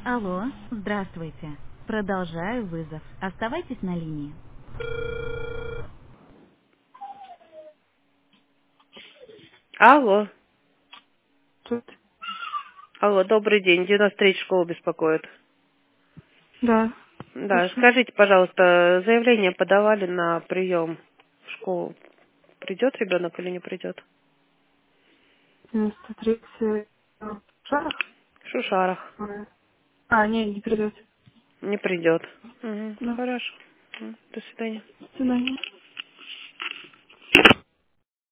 Алло, здравствуйте. Продолжаю вызов. Оставайтесь на линии. Алло. Тут. Алло, добрый день. 93 школа беспокоит. Да, Да, слушаю. скажите, пожалуйста, заявление подавали на прием в школу. Придет ребенок или не придет? 93 шарах? В Шушарах. Не придет. Не придет. Угу, Да. хорошо. До свидания. До свидания.